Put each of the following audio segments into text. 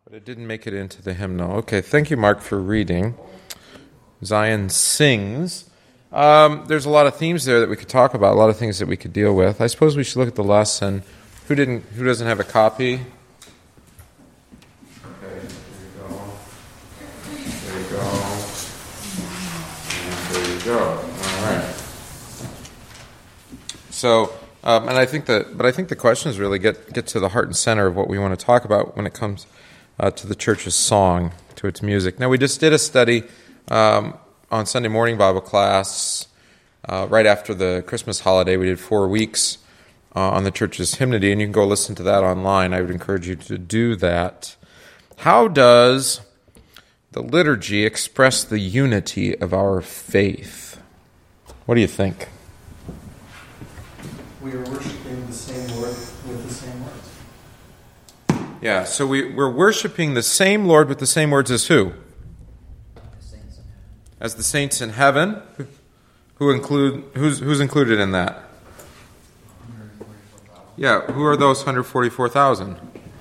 But it didn't make it into the hymnal. Okay, thank you, Mark, for reading. Zion Sings. There's a lot of themes there that we could talk about, a lot of things that we could deal with. I suppose we should look at the lesson. Who doesn't have a copy? Okay, there you go. And there you go. All right. So, and I think the questions really get to the heart and center of what we want to talk about when it comes to the church's song, to its music. Now, we just did a study on Sunday morning Bible class right after the Christmas holiday. We did 4 weeks on the church's hymnody, and you can go listen to that online. I would encourage you to do that. How does the liturgy express the unity of our faith? What do you think? We are worshiping the same Lord with the same words. Yeah, so we're worshiping the same Lord with the same words as who? As the saints in heaven. Who's included in that? Yeah, who are those 144,000?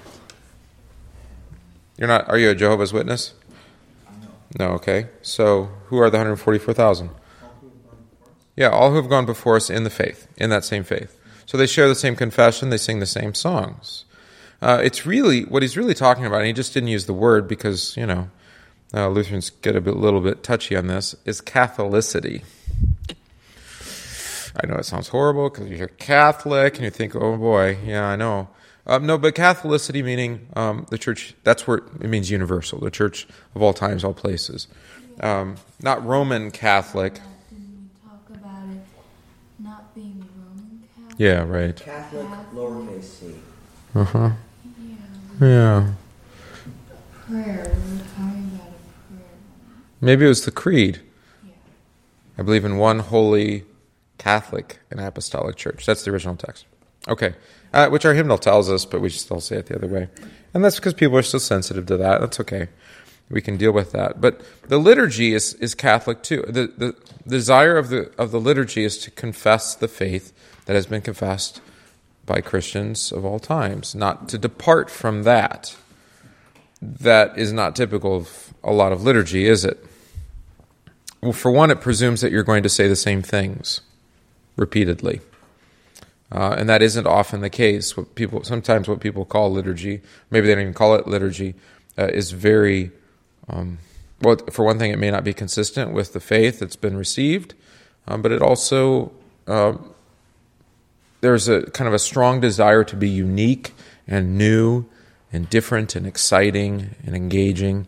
Are you a Jehovah's Witness? No, okay. So who are the 144,000? Yeah, all who have gone before us in the faith, in that same faith. So they share the same confession, they sing the same songs. It's really, what he's really talking about, and he just didn't use the word because, Lutherans get a little bit touchy on this, is Catholicity. I know it sounds horrible because you hear Catholic and you think, oh boy, yeah, I know. No, but Catholicity meaning the church, that's where it means universal, the church of all times, all places. Not Roman Catholic. Didn't we talk about it not being Roman Catholic? Yeah, right. Catholic, lowercase c. Uh-huh. Yeah. Yeah. Prayer. We were talking about a prayer. Maybe it was the creed. Yeah. I believe in one holy Catholic and Apostolic Church. That's the original text. Okay. Which our hymnal tells us, but we still say it the other way. And that's because people are still sensitive to that. That's okay. We can deal with that. But the liturgy is Catholic too. The desire of the liturgy is to confess the faith that has been confessed by Christians of all times, not to depart from that. That is not typical of a lot of liturgy, is it? Well, for one, it presumes that you're going to say the same things repeatedly. And that isn't often the case. Sometimes what people call liturgy, maybe they don't even call it liturgy, is very, well, for one thing, it may not be consistent with the faith that's been received, but it also, there's a kind of a strong desire to be unique and new and different and exciting and engaging,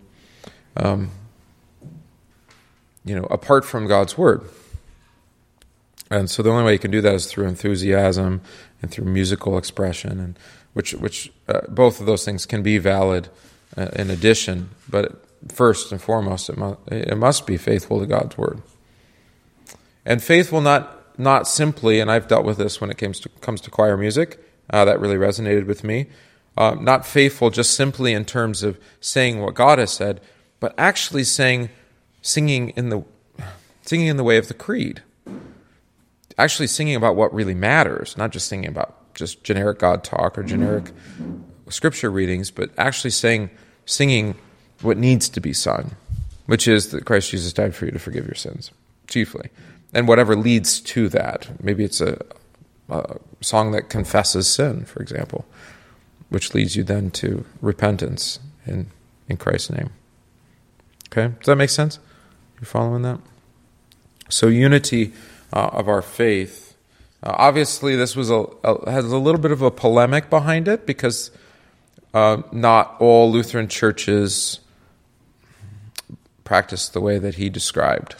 apart from God's Word. And so the only way you can do that is through enthusiasm and through musical expression, and which both of those things can be valid in addition. But first and foremost, it must be faithful to God's Word, and faithful not simply. And I've dealt with this when it comes to choir music. That really resonated with me. Not faithful just simply in terms of saying what God has said, but actually singing in the way of the creed. Actually singing about what really matters, not just singing about just generic God talk or generic scripture readings, but actually singing what needs to be sung, which is that Christ Jesus died for you to forgive your sins, chiefly. And whatever leads to that. Maybe it's a song that confesses sin, for example, which leads you then to repentance in Christ's name. Okay? Does that make sense? You following that? So unity of our faith. Obviously, this has a little bit of a polemic behind it because not all Lutheran churches practice the way that he described.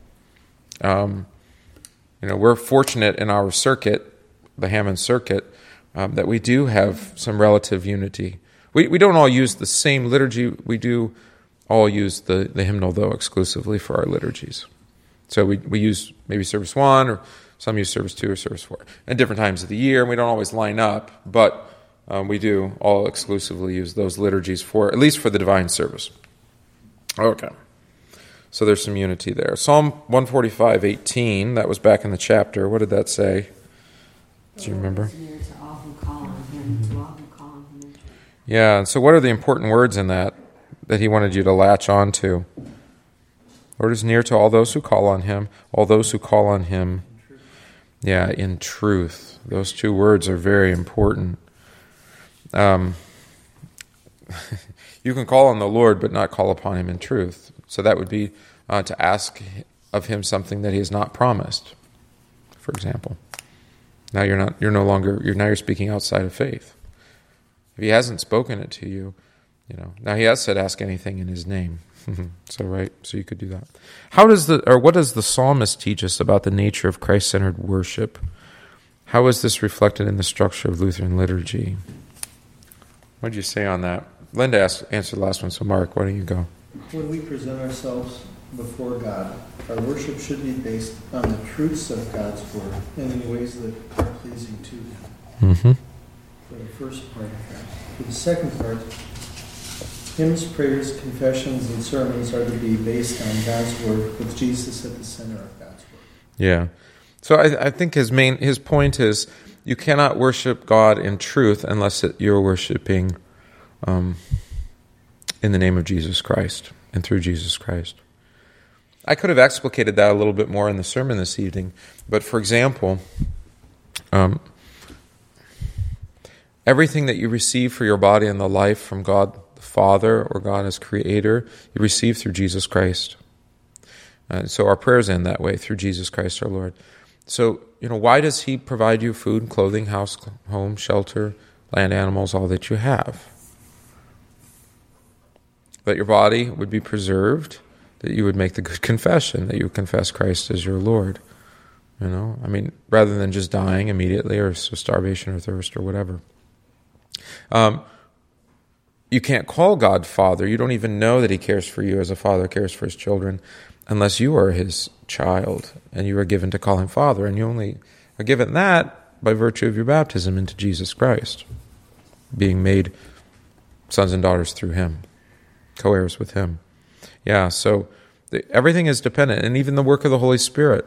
We're fortunate in our circuit, the Hammond circuit, that we do have some relative unity. We don't all use the same liturgy. We do all use the hymnal, though, exclusively for our liturgies. So we use maybe service 1, or some use service 2 or service 4 at different times of the year, and we don't always line up, but we do all exclusively use those liturgies at least for the divine service. Okay. So there's some unity there. Psalm 145:18, that was back in the chapter. What did that say? Do you remember? Yeah, so what are the important words in that he wanted you to latch on to? Lord is near to all those who call on him, all those who call on him. Yeah, in truth. Those two words are very important. You can call on the Lord, but not call upon him in truth. So that would be to ask of him something that he has not promised, for example. Now you're speaking outside of faith. If he hasn't spoken it to you, now he has said ask anything in his name. So you could do that. What does the psalmist teach us about the nature of Christ-centered worship? How is this reflected in the structure of Lutheran liturgy? What did you say on that? Linda answered the last one, so Mark, why don't you go? When we present ourselves before God, our worship should be based on the truths of God's Word and in ways that are pleasing to Him. Mm-hmm. For the first part of that. For the second part, hymns, prayers, confessions, and sermons are to be based on God's Word, with Jesus at the center of God's Word. Yeah. So I think his point is you cannot worship God in truth unless you're worshiping in the name of Jesus Christ and through Jesus Christ. I could have explicated that a little bit more in the sermon this evening, but for example, everything that you receive for your body and the life from God the Father or God as Creator, you receive through Jesus Christ. So our prayers end that way, through Jesus Christ our Lord. So, why does He provide you food, clothing, house, home, shelter, land, animals, all that you have? That your body would be preserved, that you would make the good confession, that you would confess Christ as your Lord. Rather than just dying immediately or starvation or thirst or whatever. You can't call God Father. You don't even know that He cares for you as a father cares for his children unless you are His child and you are given to call Him Father. And you only are given that by virtue of your baptism into Jesus Christ, being made sons and daughters through Him, co-heirs with Him. Yeah, so everything is dependent, and even the work of the Holy Spirit.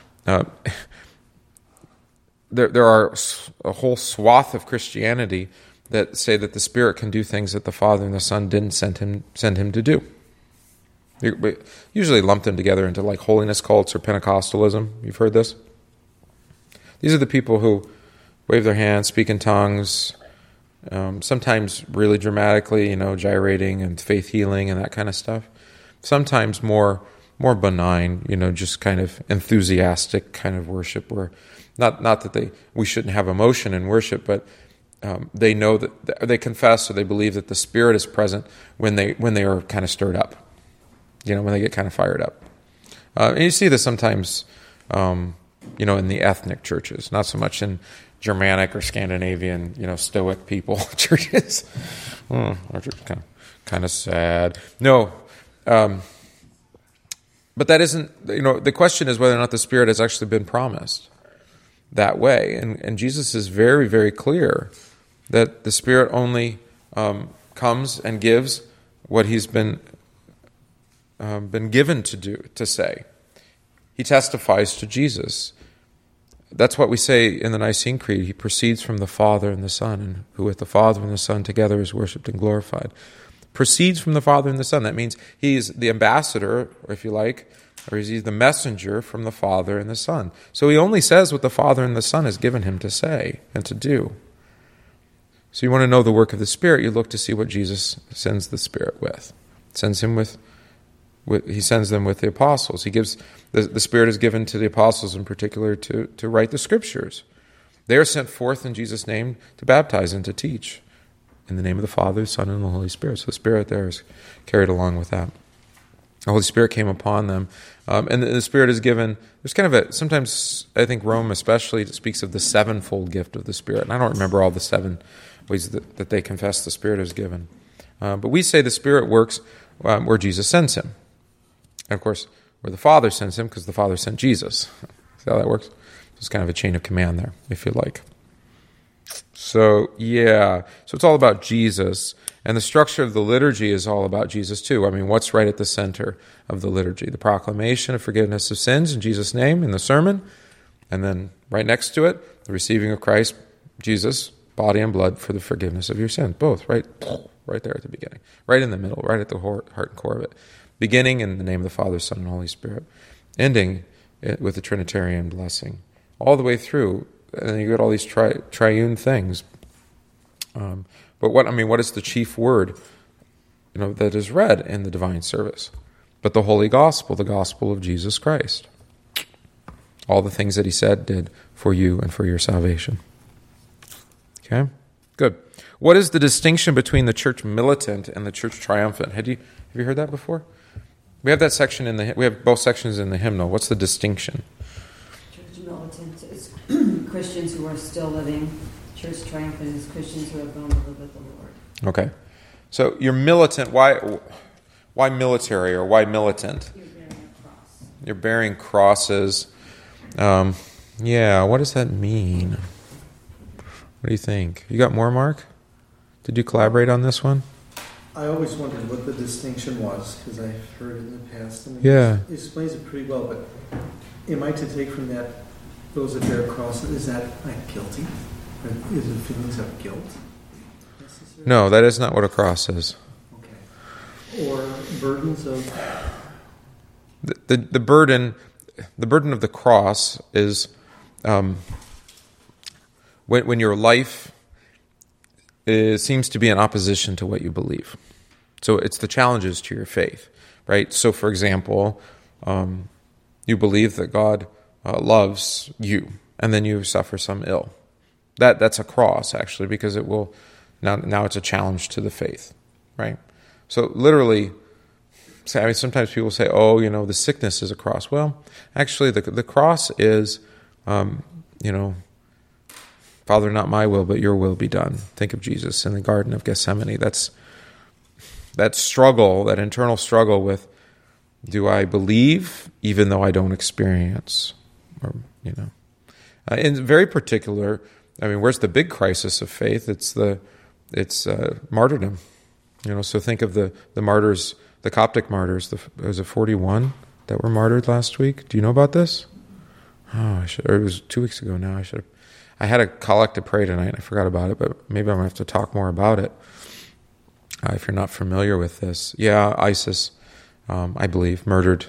There are a whole swath of Christianity that say that the Spirit can do things that the Father and the Son didn't send him to do. We usually lump them together into like holiness cults or Pentecostalism. You've heard this? These are the people who wave their hands, speak in tongues, sometimes really dramatically, gyrating and faith healing and that kind of stuff. Sometimes more benign, just kind of enthusiastic kind of worship, where not that we shouldn't have emotion in worship, but they know that they confess or they believe that the Spirit is present when they are kind of stirred up, when they get kind of fired up. And you see this sometimes, in the ethnic churches, not so much in Germanic or Scandinavian, Stoic people churches. Kind of sad. No. But that isn't, the question is whether or not the Spirit has actually been promised that way. And Jesus is very, very clear that the Spirit only comes and gives what He's been given to say. He testifies to Jesus. That's what we say in the Nicene Creed. He proceeds from the Father and the Son, and who with the Father and the Son together is worshipped and glorified. Proceeds from the Father and the Son. That means He's the ambassador, or if you like, or He's the messenger from the Father and the Son. So He only says what the Father and the Son has given Him to say and to do. So you want to know the work of the Spirit, you look to see what Jesus sends the Spirit with. He sends them with the apostles. He gives the Spirit is given to the apostles in particular to write the Scriptures. They are sent forth in Jesus' name to baptize and to teach in the name of the Father, the Son, and the Holy Spirit. So the Spirit there is carried along with that. The Holy Spirit came upon them. And the Spirit is given, there's kind of sometimes I think Rome especially speaks of the sevenfold gift of the Spirit. And I don't remember all the 7 ways that they confess the Spirit is given. But we say the Spirit works where Jesus sends Him. And of course, where the Father sends Him, because the Father sent Jesus. See how that works? It's kind of a chain of command there, if you like. So, yeah. So it's all about Jesus. And the structure of the liturgy is all about Jesus, too. What's right at the center of the liturgy? The proclamation of forgiveness of sins in Jesus' name in the sermon. And then right next to it, the receiving of Christ, Jesus, body and blood for the forgiveness of your sins. Both, right there at the beginning. Right in the middle, right at the heart and core of it. Beginning in the name of the Father, Son, and Holy Spirit. Ending it with the Trinitarian blessing. All the way through, and then you get all these triune things. But what is the chief word, that is read in the divine service? But the Holy Gospel, the Gospel of Jesus Christ. All the things that he said, did for you and for your salvation. Okay? Good. What is the distinction between the church militant and the church triumphant? Have you heard that before? We have that section we have both sections in the hymnal. What's the distinction? Church militant is Christians who are still living. Church triumphant is Christians who have gone to live with the Lord. Okay. So you're militant. Why military or why militant? You're bearing a cross. You're bearing crosses. What does that mean? What do you think? You got more, Mark? Did you collaborate on this one? I always wondered what the distinction was, because I've heard it in the past. And Yeah. It explains it pretty well, but am I to take from that, those that bear crosses, is that like guilty? Or is it feelings of guilt necessary? No, that is not what a cross is. Okay. Or burdens of... The burden of the cross is when your life seems to be in opposition to what you believe. So it's the challenges to your faith, right? So, for example, you believe that God loves you, and then you suffer some ill. That's a cross, actually, because it will now it's a challenge to the faith, right? So literally, sometimes people say, the sickness is a cross. Well, actually, the cross is, Father, not my will, but your will be done. Think of Jesus in the Garden of Gethsemane. That's that struggle, that internal struggle with, do I believe even though I don't experience? And very particular, where's the big crisis of faith? It's martyrdom. So think of the martyrs, the Coptic martyrs. Was it 41 that were martyred last week? Do you know about this? It was 2 weeks ago now. I had a collect to pray tonight. I forgot about it, but maybe I'm going to have to talk more about it. If you're not familiar with this. Yeah, ISIS, I believe, murdered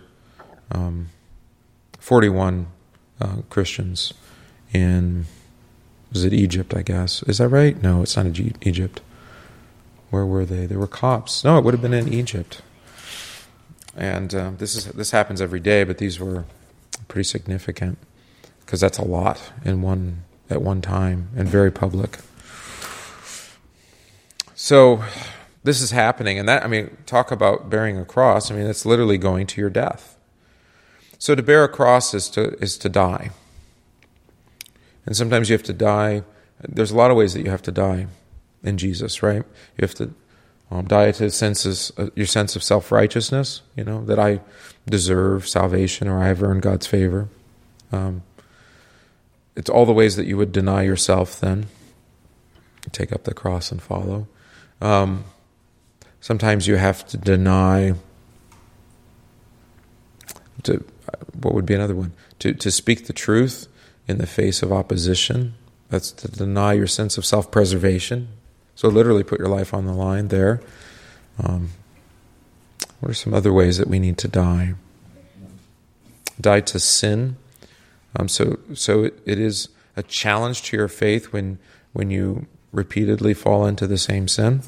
41 Christians in, was it Egypt, I guess? Is that right? No, it's not Egypt. Where were they? They were Copts. No, it would have been in Egypt. And this happens every day, but these were pretty significant because that's a lot at one time and very public. So this is happening, and talk about bearing a cross. That's literally going to your death. So to bear a cross is to die. And sometimes you have to die. There's a lot of ways that you have to die in Jesus, right? You have to die to your sense of self-righteousness, that I deserve salvation or I have earned God's favor. It's all the ways that you would deny yourself then. Take up the cross and follow. Sometimes you have to deny, what would be another one? To speak the truth in the face of opposition. That's to deny your sense of self-preservation. So literally put your life on the line there. What are some other ways that we need to die? Die to sin. So it is a challenge to your faith when you repeatedly fall into the same sin.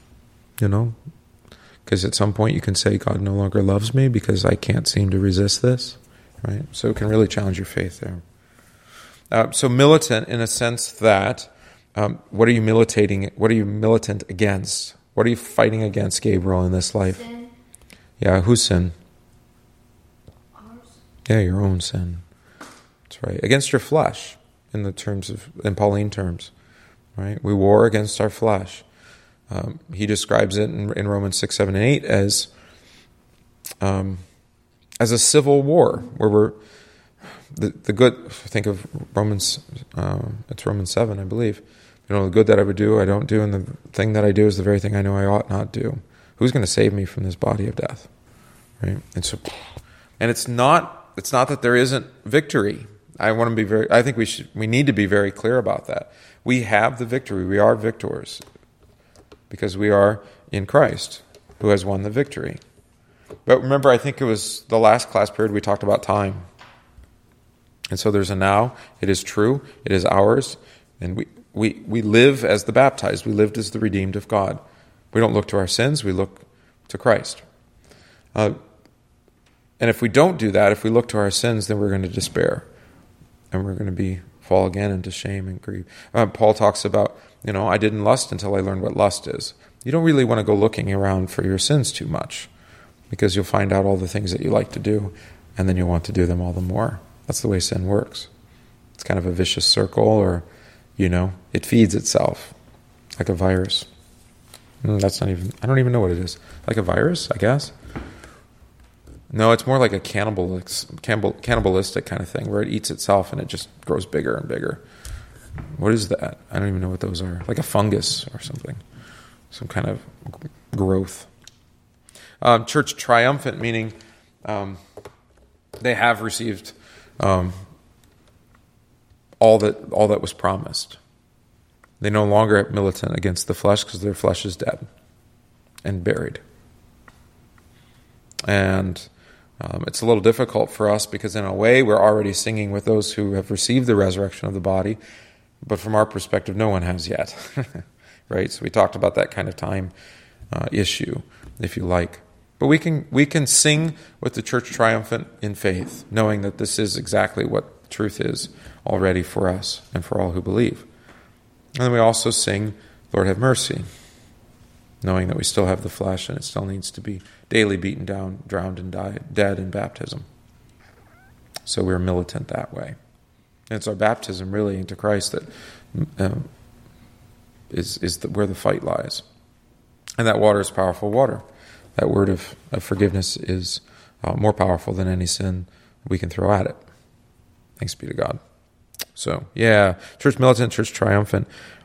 Because at some point you can say, God no longer loves me because I can't seem to resist this. Right? So it can really challenge your faith there. So militant in a sense that, what are you militating? What are you militant against? What are you fighting against, Gabriel, in this life? Sin. Yeah, whose sin? Ours. Yeah, your own sin. That's right. Against your flesh, in Pauline terms, right? We war against our flesh. He describes it in Romans 6, 7, and 8 as a civil war, where we're the good. Think of Romans. It's Romans 7, I believe. The good that I would do, I don't do, and the thing that I do is the very thing I know I ought not do. Who's going to save me from this body of death? Right? And it's not that there isn't victory I think we need to be very clear about that. We have the victory. We are victors because we are in Christ, who has won the victory. But remember, I think it was the last class period we talked about time. And so there's a now. It is true. It is ours. And we live as the baptized. We lived as the redeemed of God. We don't look to our sins. We look to Christ. And if we don't do that, if we look to our sins, then we're going to despair. And we're going to fall again into shame and grief. Paul talks about, I didn't lust until I learned what lust is. You don't really want to go looking around for your sins too much, because you'll find out all the things that you like to do, and then you'll want to do them all the more. That's the way sin works. It's kind of a vicious circle, or, it feeds itself like a virus. I don't even know what it is. Like a virus, I guess? No, it's more like a cannibalistic kind of thing, where it eats itself and it just grows bigger and bigger. What is that? I don't even know what those are. Like a fungus or something. Some kind of growth. Church triumphant, meaning they have received all that was promised. They no longer militant against the flesh because their flesh is dead and buried. And it's a little difficult for us because in a way we're already singing with those who have received the resurrection of the body, but from our perspective no one has yet. Right? So we talked about that kind of time issue, if you like. But we can sing with the church triumphant in faith, knowing that this is exactly what truth is already for us and for all who believe. And then we also sing, Lord have mercy, knowing that we still have the flesh and it still needs to be daily beaten down, drowned, and dead in baptism. So we're militant that way. And it's our baptism really into Christ that is where the fight lies. And that water is powerful water. That word of forgiveness is more powerful than any sin we can throw at it. Thanks be to God. So, church militant, church triumphant.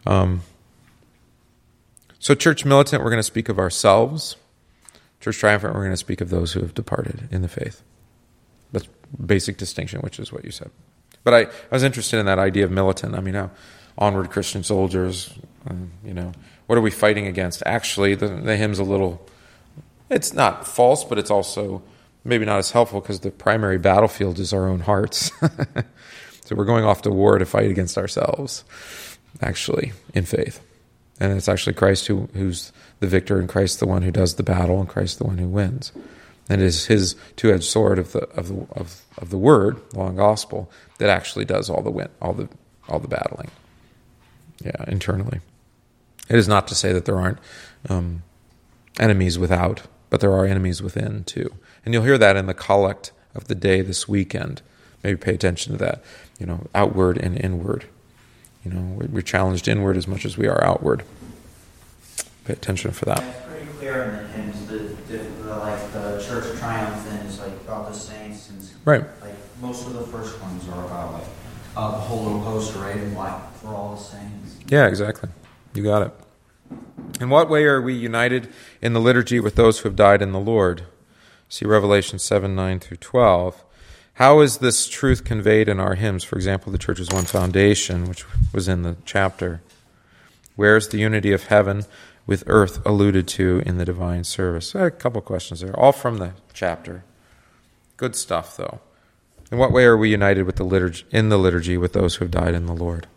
So church militant, we're going to speak of ourselves. Church triumphant, we're going to speak of those who have departed in the faith. That's basic distinction, which is what you said. But I was interested in that idea of militant. I mean, how onward Christian soldiers, what are we fighting against? Actually, the hymn's a little, it's not false, but it's also maybe not as helpful because the primary battlefield is our own hearts. So we're going off to war to fight against ourselves, actually, in faith. And it's actually Christ who's the victor, and Christ the one who does the battle, and Christ the one who wins. And it is his two-edged sword of the word, law and gospel, that actually does all the battling. Internally. It is not to say that there aren't enemies without, but there are enemies within too. And you'll hear that in the collect of the day this weekend. Maybe pay attention to that. Outward and inward. We're challenged inward as much as we are outward. Pay attention for that. Yeah, it's pretty clear in the hymns the church triumphant is about the saints, and right. Most of the first ones are about the whole little host arrayed in white for all the saints. Yeah, exactly. You got it. In what way are we united in the liturgy with those who have died in the Lord? See Revelation 7:9-12. How is this truth conveyed in our hymns? For example, the church's one foundation, which was in the chapter. Where is the unity of heaven with earth alluded to in the divine service? A couple questions there, all from the chapter. Good stuff, though. In what way are we united with the liturgy with those who have died in the Lord?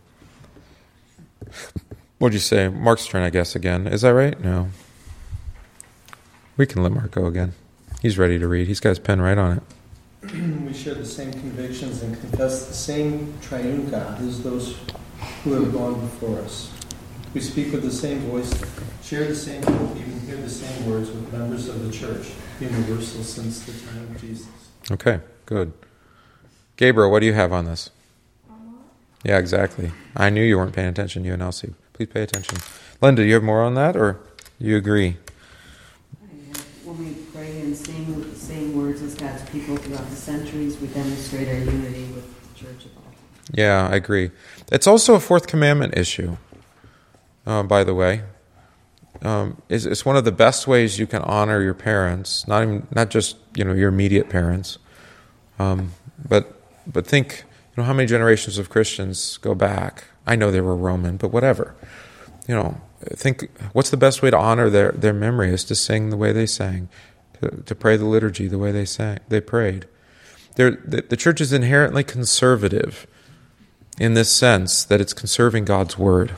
What'd you say? Mark's turn, I guess, again. Is that right? No. We can let Mark go again. He's ready to read. He's got his pen right on it. We share the same convictions and confess the same triune God as those who have gone before us. We speak with the same voice, share the same hope, even hear the same words with members of the church, universal since the time of Jesus. Okay, good. Gabriel, what do you have on this? Yeah, exactly. I knew you weren't paying attention, you and Elsie. Please pay attention. Linda, do you have more on that, or you agree? When we pray and sing the same words as God's people throughout the centuries, we demonstrate our unity with the church of all time. Yeah, I agree. It's also a fourth commandment issue, by the way. It's one of the best ways you can honor your parents, not just your immediate parents, but think how many generations of Christians go back? I know they were Roman, but whatever. Think, what's the best way to honor their memory is to sing the way they sang, to pray the liturgy the way they prayed. The church is inherently conservative in this sense that it's conserving God's word.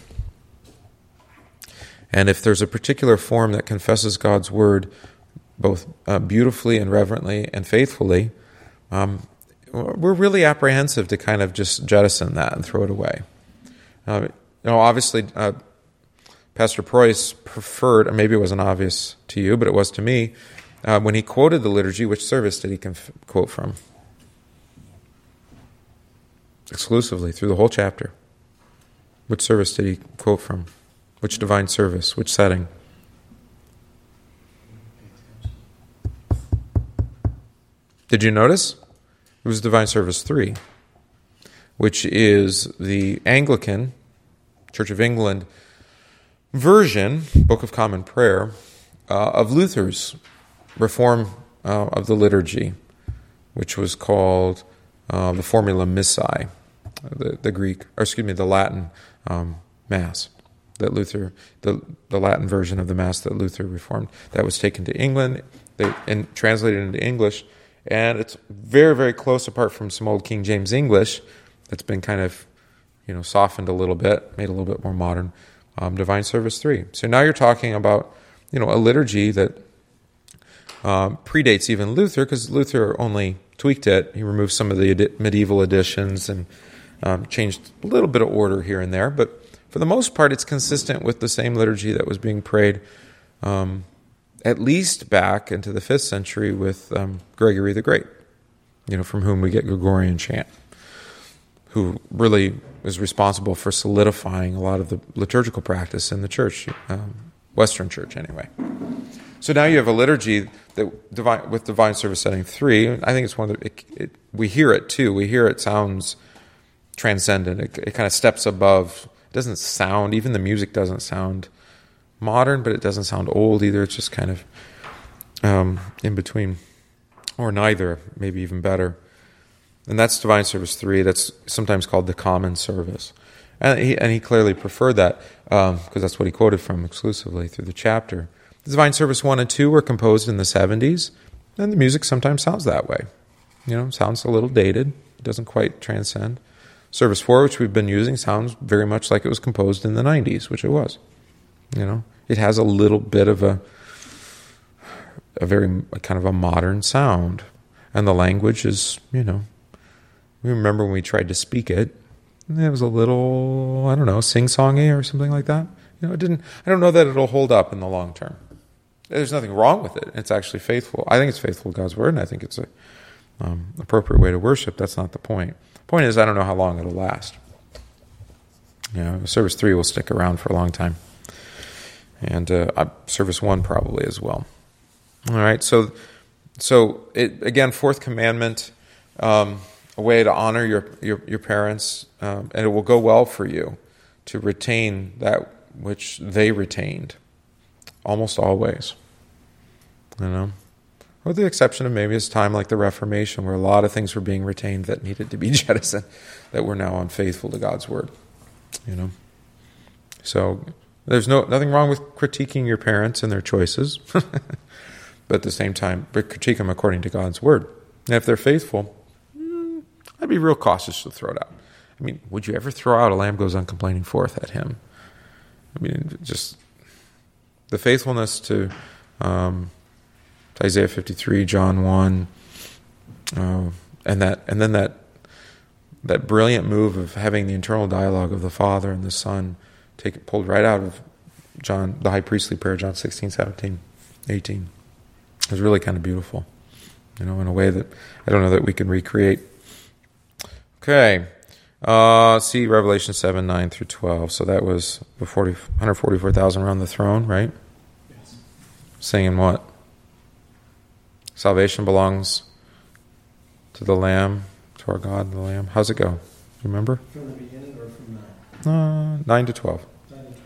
And if there's a particular form that confesses God's word both beautifully and reverently and faithfully, we're really apprehensive to kind of just jettison that and throw it away. Obviously, Pastor Preuss preferred, or maybe it wasn't obvious to you, but it was to me, when he quoted the liturgy, which service did he quote from? Exclusively, through the whole chapter. Which service did he quote from? Which divine service? Which setting? Did you notice? It was Divine Service 3, which is the Anglican, Church of England version, Book of Common Prayer, of Luther's reform of the liturgy, which was called the Formula Missae, the Latin Mass that Luther, the Latin version of the Mass that Luther reformed. That was taken to England and translated into English, and it's very, very close, apart from some old King James English that's been kind of, softened a little bit, made a little bit more modern. Divine Service 3. So now you're talking about, a liturgy that predates even Luther, because Luther only tweaked it. He removed some of the medieval additions and changed a little bit of order here and there. But for the most part, it's consistent with the same liturgy that was being prayed at least back into the 5th century with Gregory the Great, from whom we get Gregorian chant, who really is responsible for solidifying a lot of the liturgical practice in the church, Western Church anyway. So now you have a liturgy that with Divine Service Setting 3. I think it's one that we hear it too. We hear it sounds transcendent. It kind of steps above. It doesn't sound, even the music doesn't sound modern, but it doesn't sound old either. It's just kind of in between, or neither, maybe even better. And that's Divine Service 3. That's sometimes called the Common Service. And he clearly preferred that because that's what he quoted from exclusively through the chapter. Divine Service 1 and 2 were composed in the 70s, and the music sometimes sounds that way. Sounds a little dated. It doesn't quite transcend. Service 4, which we've been using, sounds very much like it was composed in the 90s, which it was. It has a little bit of a very kind of a modern sound. And the language is, we remember when we tried to speak it, it was a little, sing-songy or something like that. I don't know that it'll hold up in the long term. There's nothing wrong with it. It's actually faithful. I think it's faithful to God's word, and I think it's a appropriate way to worship. That's not the point. The point is, I don't know how long it'll last. Service 3 will stick around for a long time. And Service 1 probably as well. All right, so again, fourth commandment, a way to honor your parents, and it will go well for you to retain that which they retained, almost always. With the exception of maybe a time like the Reformation, where a lot of things were being retained that needed to be jettisoned, that were now unfaithful to God's word. So there's nothing wrong with critiquing your parents and their choices, but at the same time, critique them according to God's word. And if they're faithful, I'd be real cautious to throw it out. Would you ever throw out "A lamb goes uncomplaining forth" at him? Just the faithfulness to Isaiah 53, John 1, and then that brilliant move of having the internal dialogue of the Father and the Son pulled right out of John, the high priestly prayer, John 16, 17, 18. It was really kind of beautiful, in a way that I don't know that we can recreate. Okay, see Revelation 7, 9 through 12. So that was the 144,000 around the throne, right? Yes. Saying what? Salvation belongs to the Lamb, to our God, the Lamb. How's it go? Remember? From the beginning or from 9? 9 to 12. 9 to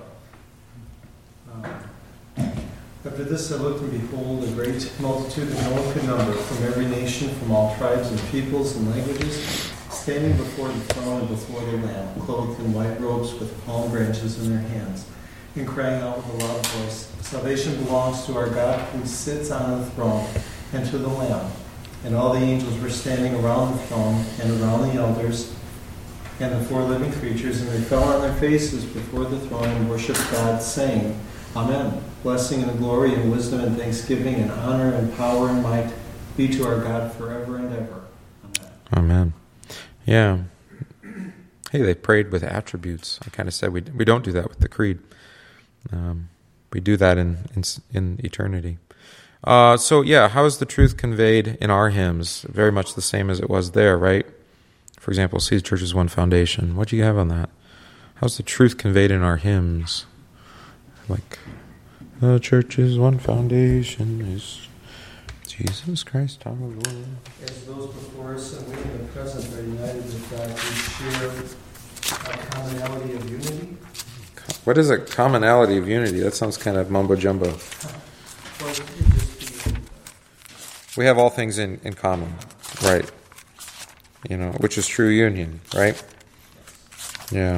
12. After this I looked, and behold, a great multitude that no one could number, from every nation, from all tribes and peoples and languages, standing before the throne and before the Lamb, clothed in white robes with palm branches in their hands, and crying out with a loud voice, "Salvation belongs to our God who sits on the throne and to the Lamb." And all the angels were standing around the throne and around the elders and the four living creatures, and they fell on their faces before the throne and worshipped God, saying, "Amen. Blessing and glory and wisdom and thanksgiving and honor and power and might be to our God forever and ever." Amen. Amen. Yeah. Hey, they prayed with attributes. I kind of said we don't do that with the creed. We do that in eternity. So yeah, how is the truth conveyed in our hymns? Very much the same as it was there, right? For example, See the Church is One Foundation. What do you have on that? How's the truth conveyed in our hymns? Like, the church is one foundation, is Jesus Christ our Lord. As those before us and we in the present are united with God, we share a commonality of unity. What is a commonality of unity? That sounds kind of mumbo-jumbo. Well, it could just be, We have all things in common, right? Which is true union, right? Yeah.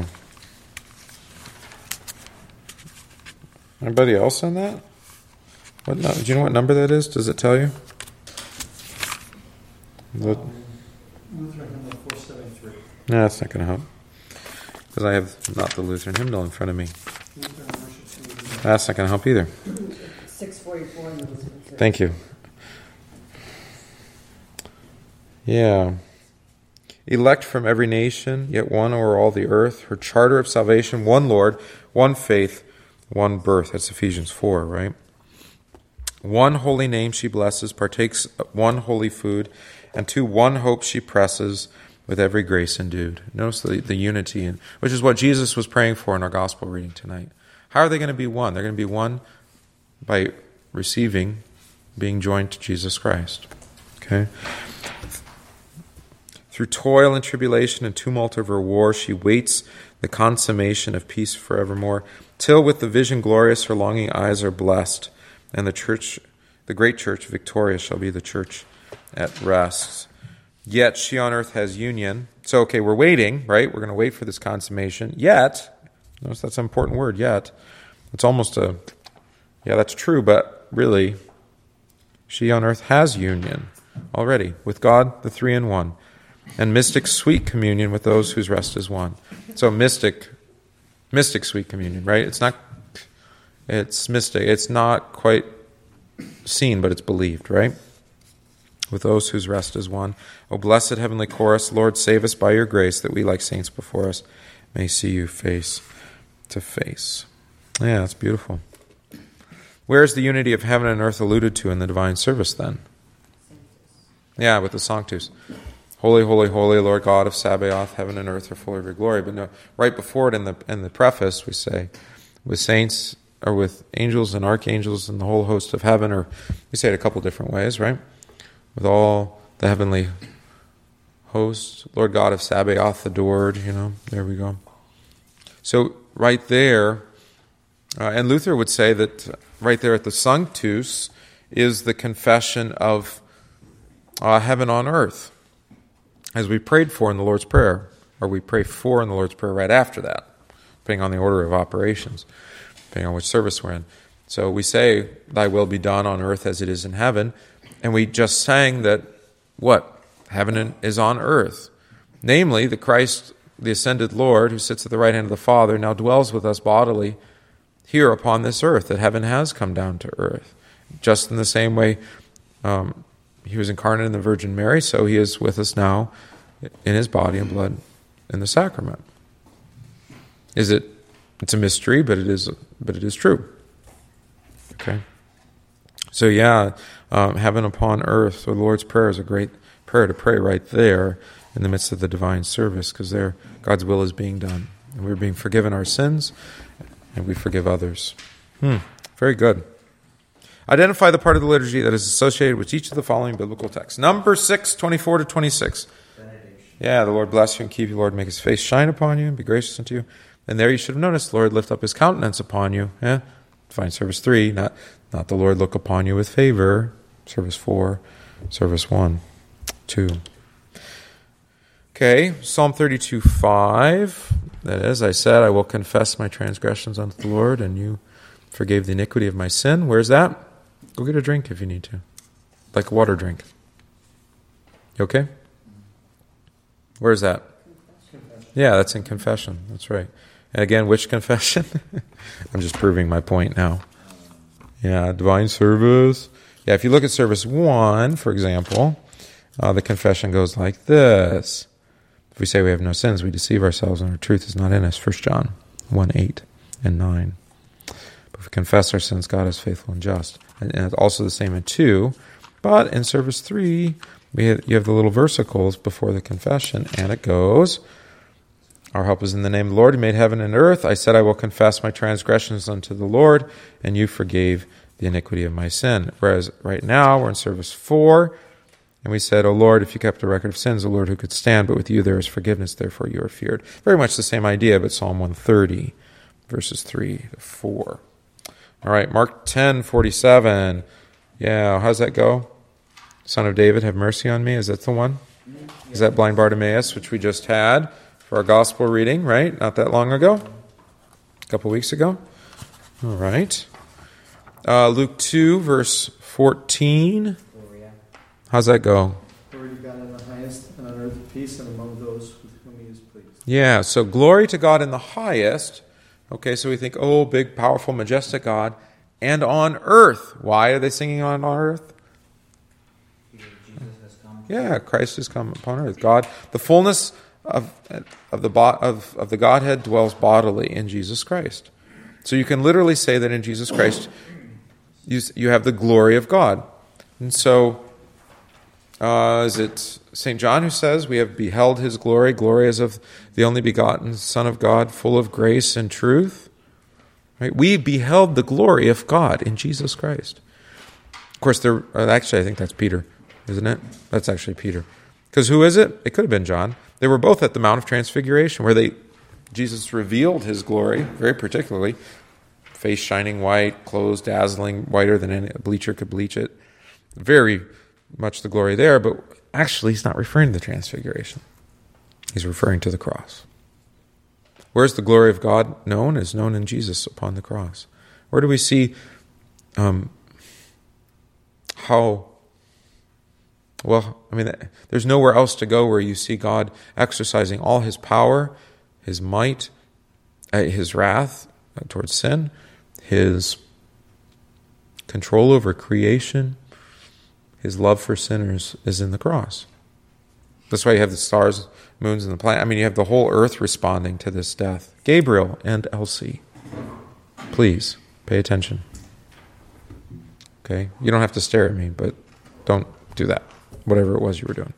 Anybody else on that? Do you know what number that is? Does it tell you? Lutheran hymnal 473. No, that's not going to help. Because I have not the Lutheran hymnal in front of me. Lutheran worship hymnal. That's not going to help either. 644 in the Thank you. Yeah. Elect from every nation, yet one o'er all the earth. Her charter of salvation, one Lord, one faith, one birth. That's Ephesians 4, right? One holy name she blesses, partakes one holy food, and to one hope she presses, with every grace endued. Notice the unity, which is what Jesus was praying for in our gospel reading tonight. How are they going to be one? They're going to be one by receiving, being joined to Jesus Christ. Okay? Through toil and tribulation and tumult of her war, she waits the consummation of peace forevermore, till with the vision glorious her longing eyes are blessed, and the church, the great church, victorious, shall be the church at rest. Yet she on earth has union. So, okay, we're waiting, right? We're going to wait for this consummation. Yet, notice that's an important word, yet. It's almost that's true, but really, she on earth has union already with God, the three in one, and mystic sweet communion with those whose rest is one. So mystic sweet communion, right? It's mystic. It's not quite seen, but it's believed, right? With those whose rest is one. O blessed heavenly chorus, Lord, save us by your grace, that we, like saints before us, may see you face to face. Yeah, that's beautiful. Where is the unity of heaven and earth alluded to in the divine service then? Yeah, with the Sanctus. Holy, holy, holy, Lord God of Sabaoth, heaven and earth are full of your glory. But no, right before it in the preface, we say, with saints, or with angels and archangels and the whole host of heaven, or we say it a couple different ways, right? With all the heavenly hosts, Lord God of Sabaoth adored, there we go. So right there, and Luther would say that right there at the Sanctus is the confession of heaven on earth, as we prayed for in the Lord's Prayer, or we pray for in the Lord's Prayer right after that, depending on the order of operations, depending on which service we're in. So we say, thy will be done on earth as it is in heaven, and we just sang that, what? Heaven is on earth. Namely, the Christ, the ascended Lord, who sits at the right hand of the Father, now dwells with us bodily here upon this earth, that heaven has come down to earth. Just in the same way he was incarnate in the Virgin Mary, so he is with us now in his body and blood in the sacrament. It's a mystery, but it is true. Okay. So yeah, heaven upon earth, the Lord's Prayer is a great prayer to pray right there in the midst of the divine service, because there God's will is being done. And we're being forgiven our sins, and we forgive others. Very good. Identify the part of the liturgy that is associated with each of the following biblical texts. Number 6, 24 to 26. Yeah, the Lord bless you and keep you. Lord, make his face shine upon you and be gracious unto you. And there you should have noticed, Lord, lift up his countenance upon you. Yeah? Divine service 3, not the Lord look upon you with favor. Service 4, service 1, 2. Okay, Psalm 32:5. That is, I said, I will confess my transgressions unto the Lord, and you forgave the iniquity of my sin. Where's that? Go get a drink if you need to. Like a water drink. You okay? Where's that? Yeah, that's in confession. That's right. And again, which confession? I'm just proving my point now. Yeah, divine service. Yeah, if you look at service 1, for example, the confession goes like this. If we say we have no sins, we deceive ourselves and our truth is not in us. 1 John 1:8 and 9. But if we confess our sins, God is faithful and just. And it's also the same in 2. But in service 3, you have the little versicles before the confession, and it goes, our help is in the name of the Lord who made heaven and earth. I said I will confess my transgressions unto the Lord, and you forgave the iniquity of my sin. Whereas right now we're in service 4, and we said, O Lord, if you kept a record of sins, O Lord, who could stand? But with you there is forgiveness, therefore you are feared. Very much the same idea, but Psalm 130, verses 3 to 4. All right, Mark 10:47. Yeah, how's that go? Son of David, have mercy on me. Is that the one? Is that blind Bartimaeus, which we just had for our gospel reading, right? Not that long ago? A couple weeks ago? All right. Luke 2, verse 14. How's that go? Glory to God in the highest, and on earth peace, and among those with whom he is pleased. Yeah, so glory to God in the highest. Okay, so we think, oh, big, powerful, majestic God. And on earth. Why are they singing on earth? Jesus has come. Yeah, Christ has come upon earth. God, the fullness of the Godhead dwells bodily in Jesus Christ. So you can literally say that in Jesus Christ you have the glory of God. And so is it St. John who says we have beheld his glory, glory as of the only begotten Son of God, full of grace and truth? Right? We beheld the glory of God in Jesus Christ. Of course, actually I think that's Peter, isn't it? That's actually Peter. Because who is it? It could have been John. They were both at the Mount of Transfiguration, where Jesus revealed his glory, very particularly, face shining white, clothes dazzling, whiter than any bleacher could bleach it. Very much the glory there, but actually he's not referring to the Transfiguration. He's referring to the cross. Where's the glory of God known? Is known in Jesus upon the cross. Where do we see there's nowhere else to go where you see God exercising all his power, his might, his wrath towards sin, his control over creation, his love for sinners is in the cross. That's why you have the stars, moons, and the planet. You have the whole earth responding to this death. Gabriel and Elsie, please pay attention. Okay? You don't have to stare at me, but don't do that. Whatever it was you were doing.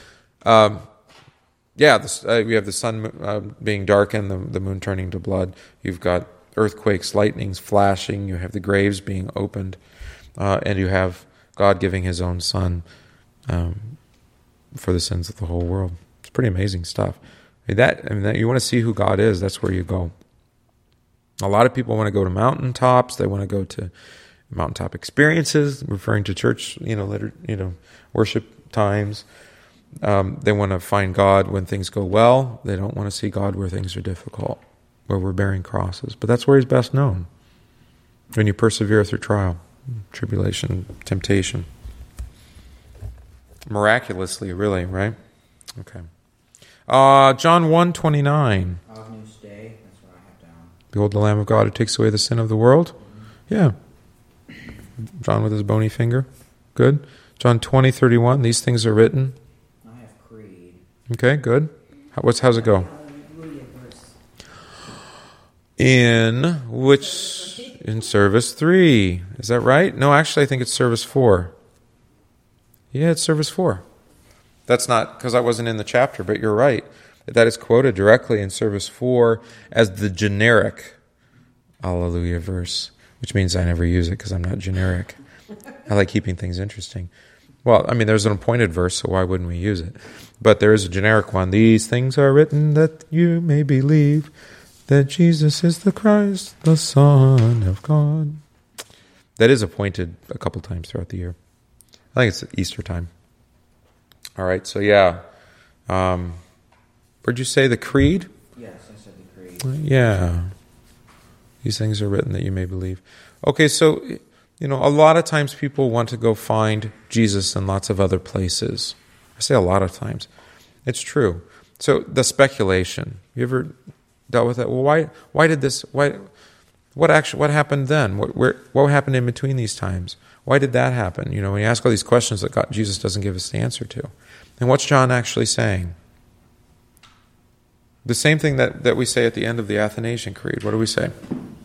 We have the sun being darkened, the moon turning to blood. You've got earthquakes, lightnings flashing. You have the graves being opened. And you have God giving his own son for the sins of the whole world. It's pretty amazing stuff. That you want to see who God is, that's where you go. A lot of people want to go to mountaintops. They want to go to mountaintop experiences, referring to church, worship times. They want to find God when things go well. They don't want to see God where things are difficult, where we're bearing crosses. But that's where he's best known. When you persevere through trial, tribulation, temptation. Miraculously, really, right? Okay. John 1:29. Agnus Dei, that's what I have down. Behold the Lamb of God who takes away the sin of the world. Yeah. John with his bony finger. Good. John 20:31. These things are written. I have Creed. Okay, good. How's it go? Hallelujah verse. In service 3. Is that right? No, actually I think it's service 4. Yeah, it's service 4. That's not because I wasn't in the chapter, but you're right. That is quoted directly in service 4 as the generic Hallelujah verse, which means I never use it because I'm not generic. I like keeping things interesting. Well, there's an appointed verse, so why wouldn't we use it? But there is a generic one. These things are written that you may believe that Jesus is the Christ, the Son of God. That is appointed a couple times throughout the year. I think it's Easter time. All right, so yeah. Where'd you say the creed? Yes, I said the creed. Yeah. These things are written that you may believe. Okay, so, a lot of times people want to go find Jesus in lots of other places. I say a lot of times. It's true. So the speculation. You ever dealt with that? Well, why did this? What happened then? What happened in between these times? Why did that happen? When you ask all these questions that Jesus doesn't give us the answer to. And what's John actually saying? The same thing that we say at the end of the Athanasian Creed. What do we say?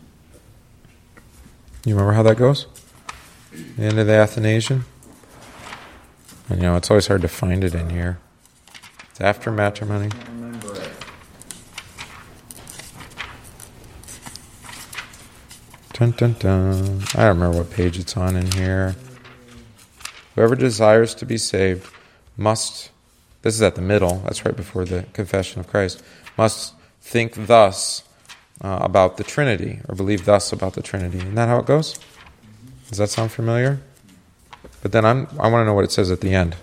You remember how that goes? The end of the Athanasian? It's always hard to find it in here. It's after matrimony. I remember it. Dun, dun, dun. I don't remember what page it's on in here. Whoever desires to be saved must, this is at the middle, that's right before the confession of Christ, must think thus about the Trinity, or believe thus about the Trinity. Isn't that how it goes? Does that sound familiar? But then I want to know what it says at the end.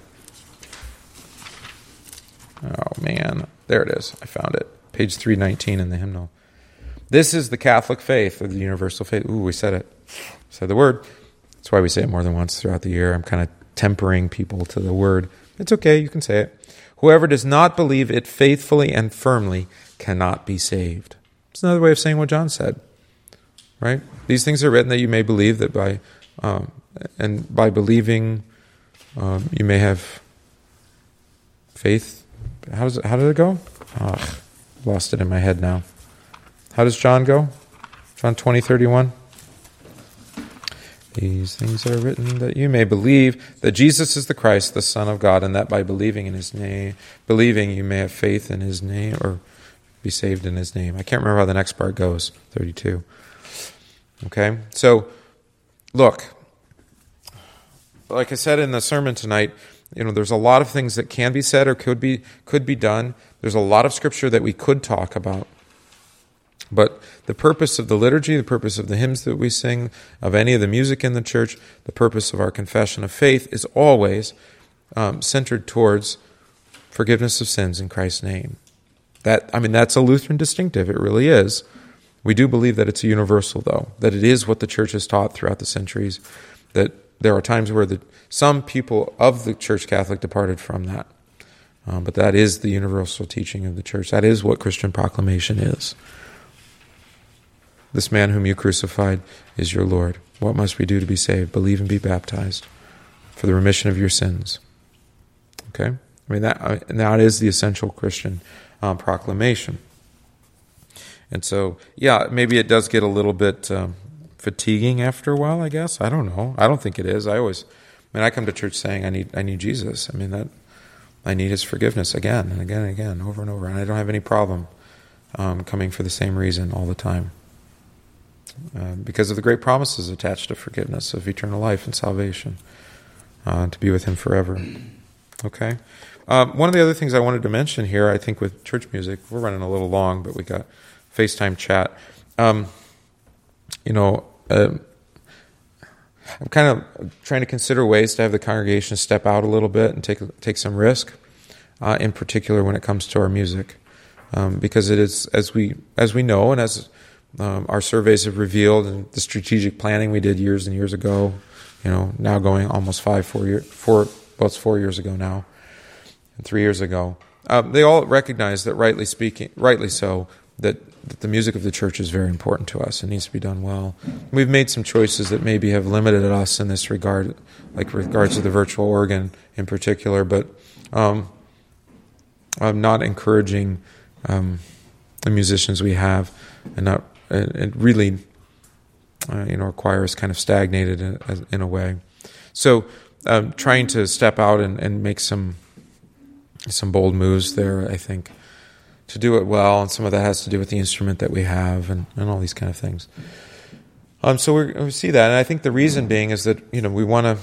Oh man, there it is. I found it. Page 319 in the hymnal. This is the Catholic faith, or the universal faith. Ooh, we said it. Said the word. That's why we say it more than once throughout the year. I'm kind of tempering people to the word. It's okay, you can say it. Whoever does not believe it faithfully and firmly cannot be saved. It's another way of saying what John said. Right? These things are written that you may believe, that by believing you may have faith. How did it go? Lost it in my head now. How does John go? John 20:31. These things are written that you may believe that Jesus is the Christ, the Son of God, and that by believing in His name, you may have faith in His name, or be saved in His name. I can't remember how the next part goes. 32. Okay, so look, like I said in the sermon tonight, there's a lot of things that can be said or could be done. There's a lot of scripture that we could talk about. But the purpose of the liturgy, the purpose of the hymns that we sing, of any of the music in the church, the purpose of our confession of faith is always centered towards forgiveness of sins in Christ's name. That's a Lutheran distinctive. It really is. We do believe that it's a universal, though, that it is what the church has taught throughout the centuries, that there are times where some people of the Church Catholic departed from that. But that is the universal teaching of the church. That is what Christian proclamation is. This man whom you crucified is your Lord. What must we do to be saved? Believe and be baptized for the remission of your sins. Okay? That is the essential Christian proclamation. And so, maybe it does get a little bit fatiguing after a while, I guess. I don't know. I don't think it is. I come to church saying I need Jesus. I need His forgiveness again and again and again, over and over. And I don't have any problem coming for the same reason all the time. Because of the great promises attached to forgiveness of eternal life and salvation, to be with Him forever. Okay? One of the other things I wanted to mention here, I think with church music, we're running a little long, but we got FaceTime chat. I'm kind of trying to consider ways to have the congregation step out a little bit and take some risk, in particular when it comes to our music, because it is, as we know, and as our surveys have revealed, and the strategic planning we did years and years ago, now going almost 4 years ago now, and 3 years ago, they all recognize that, rightly so, that the music of the church is very important to us. It needs to be done well. We've made some choices that maybe have limited us in this regard, like regards to the virtual organ in particular, but I'm not encouraging the musicians we have, and it really our choir is kind of stagnated in a way. So trying to step out and make some bold moves there, I think, to do it well, and some of that has to do with the instrument that we have and all these kind of things. So we see that, and I think the reason being is that we want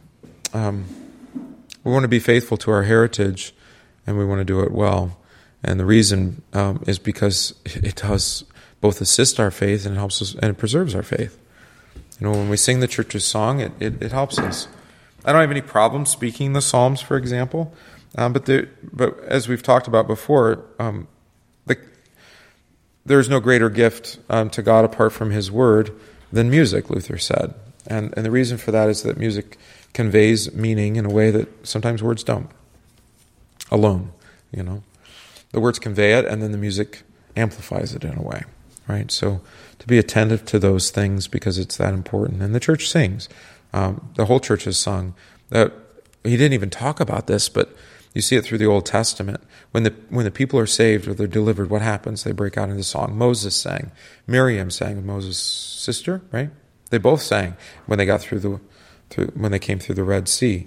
to be faithful to our heritage, and we want to do it well. And the reason is because it does both assist our faith and it helps us, and it preserves our faith. When we sing the church's song, it helps us. I don't have any problem speaking the Psalms, for example. But as we've talked about before, there's no greater gift to God apart from His Word than music, Luther said. And the reason for that is that music conveys meaning in a way that sometimes words don't. Alone, The words convey it, and then the music amplifies it in a way, right? So to be attentive to those things because it's that important. And the church sings. The whole church has sung. He didn't even talk about this, but you see it through the Old Testament. When the people are saved or they're delivered, what happens? They break out into song. Moses sang. Miriam sang, Moses' sister, right? They both sang when they got when they came through the Red Sea.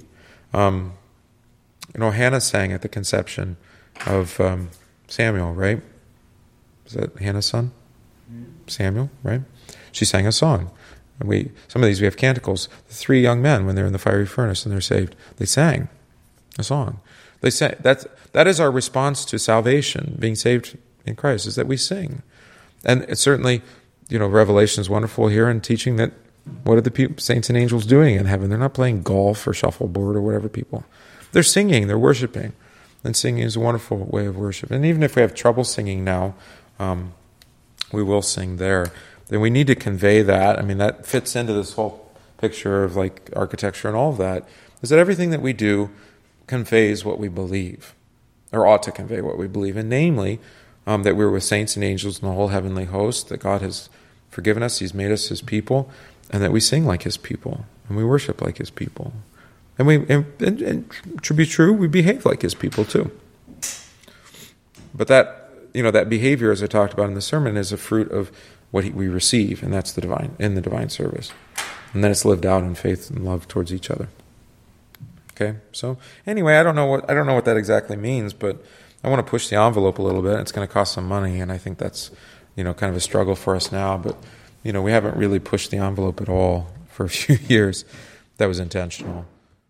Hannah sang at the conception of Samuel, right? Is that Hannah's son? Samuel, right? She sang a song. And some of these we have canticles. The 3 young men, when they're in the fiery furnace and they're saved, they sang a song. They say that is our response to salvation, being saved in Christ, is that we sing. And it's certainly, Revelation is wonderful here in teaching that what are the saints and angels doing in heaven? They're not playing golf or shuffleboard or whatever people. They're singing, they're worshiping. And singing is a wonderful way of worship. And even if we have trouble singing now, we will sing there. Then we need to convey that. I mean, that fits into this whole picture of like architecture and all of that, is that everything that we do conveys what we believe, or ought to convey what we believe, and namely, that we're with saints and angels and the whole heavenly host, that God has forgiven us, He's made us His people, and that we sing like His people, and we worship like His people. And to be true, we behave like His people too. But that behavior, as I talked about in the sermon, is a fruit of what we receive, and that's the divine service. And then it's lived out in faith and love towards each other. Okay, so anyway, I don't know what that exactly means, but I want to push the envelope a little bit. It's going to cost some money, and I think that's kind of a struggle for us now. But we haven't really pushed the envelope at all for a few years. That was intentional.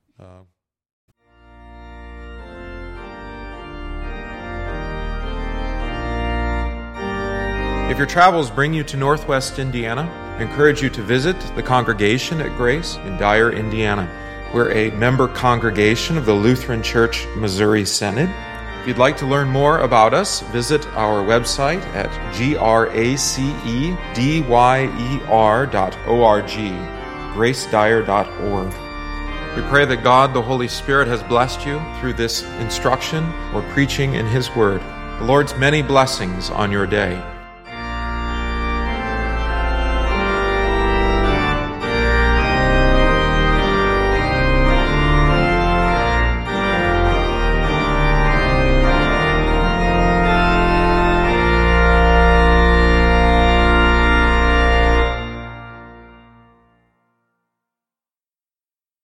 If your travels bring you to Northwest Indiana, I encourage you to visit the congregation at Grace in Dyer, Indiana. We're a member congregation of the Lutheran Church Missouri Synod. If you'd like to learn more about us, visit our website at gracedyer.org, gracedyer.org. We pray that God, the Holy Spirit, has blessed you through this instruction or preaching in His Word. The Lord's many blessings on your day.